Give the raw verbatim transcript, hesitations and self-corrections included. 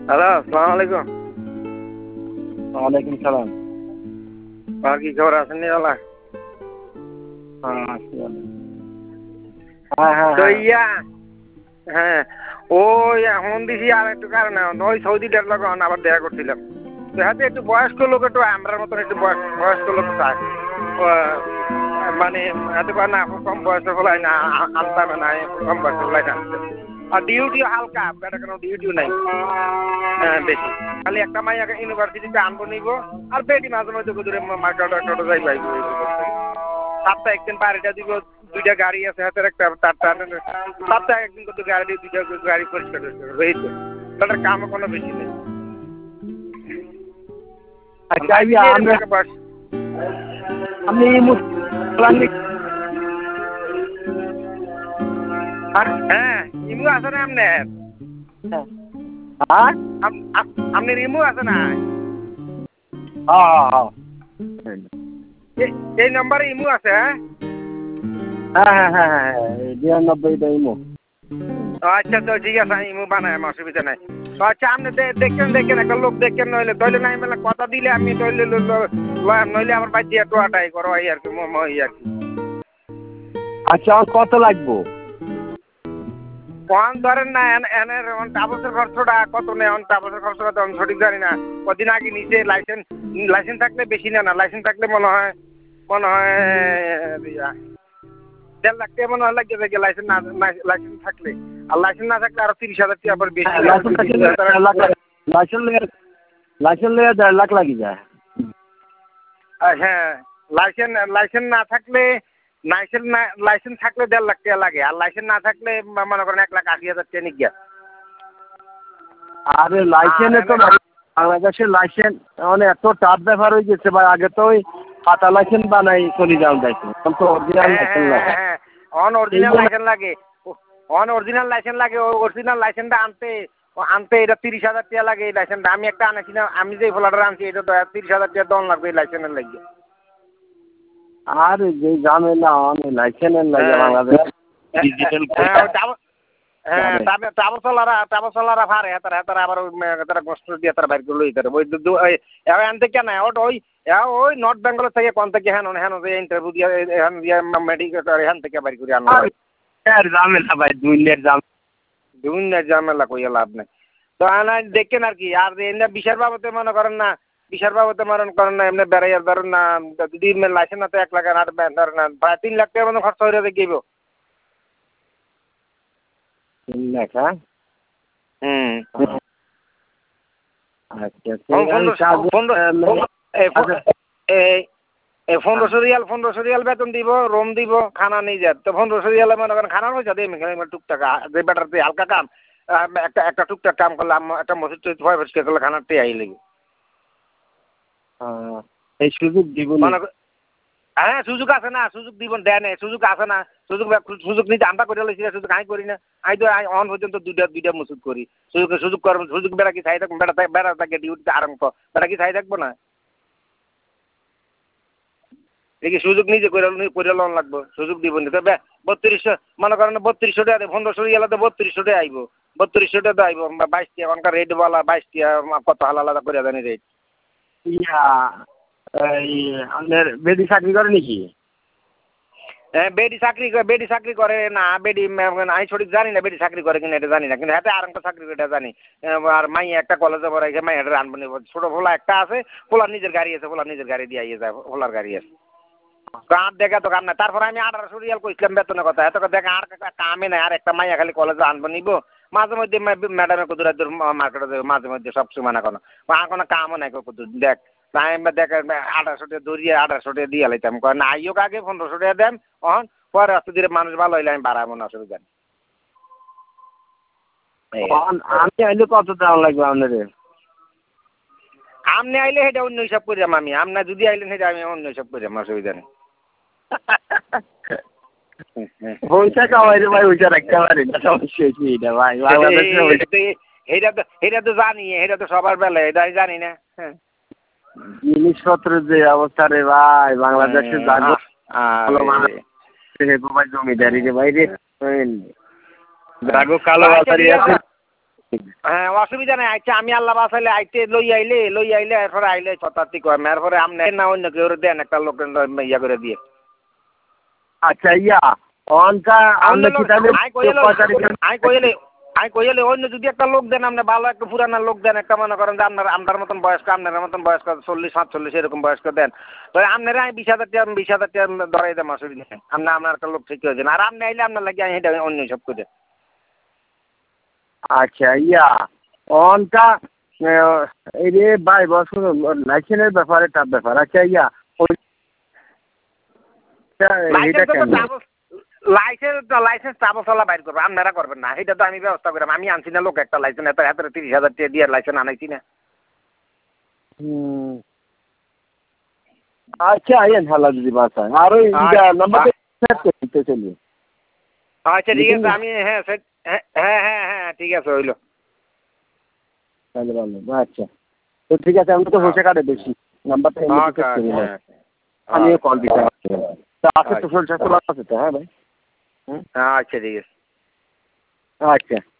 Hello, আসসালামু আলাইকুম। ওয়ালাইকুম সালাম। আর কি খবর আছেন নিরালা? হ্যাঁ হ্যাঁ তো হ্যাঁ ইয়া হ্যাঁ ওই এখন দিছি আর একটু কারণে ওই সৌদিটার লোক আবার দেখা করছিলাম। দেখাতে একটু বয়স্ক লোক, একটু আমরার মতন একটু বয়স্ক লোক চায়, মানে এত না কম বয়সে ফলাই না আনতাম না, কম বয়সে ফলাই না। আর ডিউটিও হালকা, বেটা কোনো ডিউটিও নাই হ্যাঁ বেশি, খালি একটা মাই ইউনিভার্সিটিতে আনবো নিব আর বেটি মাঝে মাঝে দূরে মার্কেট টার্কেটে যাই পাইব। সপ্তাহে একদিন বাড়িটা দিব, দুইটা গাড়ি আছে হাতের, একটা তার সপ্তাহে একদিন করতে গাড়ি দুইটা গাড়ি পরিষ্কার রয়েছে, তাদের কামও কোনো বেশি নেই। হ্যাঁ ইমু আছে না আপনার? আপনার ইমু আছে না? এই নম্বরে ইমু আছে? হ্যাঁ হ্যাঁ হ্যাঁ হ্যাঁ বিরানব্বইটা ইমো। আচ্ছা তো ঠিক আছে, ইমু বানায়, অসুবিধা নাই। আচ্ছা আপনি দেখেন দেখেন একটা লোক দেখেন, নইলে তৈলে নাই মেলা কথা দিলে আমি তৈলে নইলে আমার বাড়ি দিয়ে টোয়াটাই করো এই আর কি এই আর কি। আচ্ছা কত লাগবো? কম ধরেন না, এনের টাবসের খরচটা কত নেই, টাবসের খরচটা তো আমি সঠিক জানি না। কদিন আগে নিচে লাইসেন্স লাইসেন্স থাকলে বেশি না, না লাইসেন্স থাকলে মনে হয় মনে হয় দেড় লাখ টাকা মনে হয় লাগে থাকে লাইসেন্স না, লাইসেন্স থাকলে। আর লাইসেন্স না থাকলে আরো তিরিশ হাজার টাকা আবার বেশি। লাইসেন্স লেগে দেড় লাখ লাগি যায়। হ্যাঁ লাইসেন্স লাইসেন্স না থাকলে লাইসেন্স না লাইসেন্স থাকলে দেড় লাখ টাকা লাগে, আর লাইসেন্স না থাকলে মনে করেন এক লাখ আশি হাজার টাকা নিয়ে গিয়া। আরে লাইসেন্সে তো বাংলাদেশের লাইসেন্স মানে এত টাফ ব্যাপার হয়ে গেছে ভাই। আগে তো ওই পাতা লাইসেন্স বানাই চলে যাওয়া যাইতো, এখন তো অরিজিনাল লাইসেন্স লাগে। হ্যাঁ অন অরিজিনাল লাইসেন্স লাগে, অন অরিজিনাল লাইসেন্স লাগে। অরিজিনাল লাইসেন্সটা আনতে আনতে এটা তিরিশ হাজার টাকা লাগে। এই লাইসেন্সটা আমি একটা আনাছি না, আমি যে ফ্লাটার আনছি এটা তো তিরিশ হাজার টাকা দন লাগবে এই লাইসেন্সের লাগে। আর যে ঝামেলা অনেক লাইসেন্সের লাগে বাংলাদেশ ডিজিটাল। হ্যাঁ ট্রাভেল চলারা ট্রাভেল চলারা ভারে হেতার হেতার আবার তারা কষ্ট দিয়ে তারা বাইর করে লই তারা ওই এখান থেকে না ওই ওই নর্থ বেঙ্গল থেকে কোন থেকে হ্যাঁ হ্যাঁ ইন্টারভিউ দিয়ে এখান দিয়ে মেডিকেল এখান থেকে বাইর করে আনো। ঝামেলা ভাই দুনিয়ার ঝামেলা, দুনিয়ার ঝামেলা কইয়া লাভ নাই। তো আনা দেখেন আর কি। আর এমনি বিশার বাবদে মনে করেন না, বিশার বাবদে মনে করেন না, এমনি বেড়াইয়ার ধরেন না যদি লাইসেন্স না তো এক লাখ আট ধরেন না প্রায় তিন লাখ টাকার মতো খরচ হয়ে যাবে গেব। তিন লাখ হ্যাঁ হুম আচ্ছা পনেরোশো রিয়াল পনেরোশো রিয়াল বেতন দিব, রুম দিব, খানা নিয়ে যাত। তো পনেরোশো রিয়ালে মনে করেন খানার পয়সা দিই টুকটাক যে বেটার দিয়ে হালকা কাম একটা একটা টুকটাক কাম করলাম, একটা মসজিদ টসিদ ভয় পরিষ্কার করলে খানার টেয়ে আই লেগে এই সুযোগ দিব না। হ্যাঁ সুযোগ আছে না, সুযোগ দিব দেয় না, সুযোগ আছে না। সুযোগ সুযোগ নিতে আমরা করে লইছি, সুযোগ আমি করি না। আমি তো অন পর্যন্ত দুইটা দুইটা মসুদ করি। সুযোগ সুযোগ করবো, সুযোগ বেড়া কি চাই থাকবো, বেড়া বেড়া থাকে ডিউটিতে আরম্ভ বেড়া কি চাই থাকবো না। দেখি সুযোগ নিজে করে করে লোন লাগবো, সুযোগ দিব না। তবে বত্রিশশো মনে করেন বত্রিশশো টাকা পনেরোশো গেলে তো বত্রিশশো টাকা আইব, বত্রিশশো টাকা আইব বাইশ টাকা এখনকার রেট বলা বাইশ টাকা কত আলাদা আলাদা করে জানি রেট। ইয়া আপনার বেডি চাকরি করে নাকি? হ্যাঁ বেডি চাকরি বেডি চাকরি করে না, বেডি আমি সঠিক জানি না বেডি চাকরি করে কিনা এটা জানি না, কিন্তু হাতে আর একটা চাকরি এটা জানি। আর মাই একটা কলেজে পড়ে মাই এটা আনবো নিব, ছোট ফোলা একটা আছে, ফোলার নিজের গাড়ি আছে, ফোলার নিজের গাড়ি দিয়ে আইয়ে যায়, ফোলার গাড়ি আছে। কাম দেখা তো কাম না। তারপরে আমি আঠারোশো রিয়াল কইছিলাম বেতনের কথা, এত দেখা আর কামে নাই। আর একটা মাইয়া খালি কলেজে আনবো নিব, মাঝে মধ্যে ম্যাডামে কুদুর মার্কেটে যাবে, মাঝে মধ্যে সবসময় না কোনো আর কোনো কামও নাই কুদুর দেখ আমি দেখ আঠারোশো টাকা ধরিয়ে আঠারোশো টাকা দিয়ে লাইতাম না আইও আগে পনেরোশো টাকা দেন অহন পরে আস্তে ধীরে মানুষ ভালো হইলে আমি বাড়াবো না, অসুবিধা নেই। আমি আইলে কত দাম লাগবে আপনাদের? আপনি আইলে সেটা অন্য হিসাব করিলাম আমি, আপনার যদি আইলেন সেটা আমি অন্য হিসাব করিলাম, অসুবিধা নেই। পয়সা কামাই রে ভাই, ওইটা রাখতে পারি না, সমস্যা কি এটা ভাই? এটা তো এটা তো জানি, এটা তো সবার বেলা এটা জানি না। হ্যাঁ জিনিসপত্রের যে অবস্থা রে ভাই বাংলাদেশে জাগো জমিদারি রে ভাই রে জাগো কালো বাজারি আছে। হ্যাঁ অসুবিধা নাই। আচ্ছা আমি আল্লাহ বাসাইলে আইতে লই আইলে লই আইলে এরপরে আইলে শতাব্দী কয় এরপরে আপনি না অন্য কেউ দেন একটা লোক ইয়া করে দিয়ে। আচ্ছা ইয়া অনকা আমরা কি তাহলে আই কইলে আই কইলে অন্য যদি একটা লোক দেন আপনি ভালো একটা পুরানা লোক দেন একটা মনে করেন যে আপনার আপনার মতন বয়স্ক আপনার মতন বয়স্ক চল্লিশ সাতচল্লিশ এরকম বয়স্ক দেন তো আপনারা আমি বিশ হাজার টাকা বিশ হাজার টাকা ধরাই দেন অসুবিধা নেই। আপনি আপনার একটা লোক ঠিক করে দেন আর আপনি আইলে আপনার লাগে আমি এটা অন্য সব করে। আচ্ছা ইয়া অনকা এই যে ভাই বছর লাইসেন্সের ব্যাপারে তার ব্যাপার আচ্ছা ইয়া লাইসেন্স লাইসেন্স চাবসলা বাইর করবো আপনারা করবেন না এটা তো আমি ব্যবস্থা করলাম আমি আনছি না লোক একটা লাইসেন্স এত এত তিরিশ হাজার টাকা দিয়ে লাইসেন্স আনাইছি না। আচ্ছা আইয়েন ভালো যদি বাস হয় আর ওই নাম্বার চলিয়ে আচ্ছা ঠিক আছে আমি হ্যাঁ হ্যাঁ হ্যাঁ হ্যাঁ হ্যাঁ ঠিক আছে হইলো তাহলে ভালো আচ্ছা তো ঠিক আছে আমি তো হোসে কাটে বেশি নাম্বারটা আমিও কল দিতে তা আছে তো শরীর স্বাস্থ্য ভালো আছে তো হ্যাঁ ভাই আচ্ছা ঠিক আছে আচ্ছা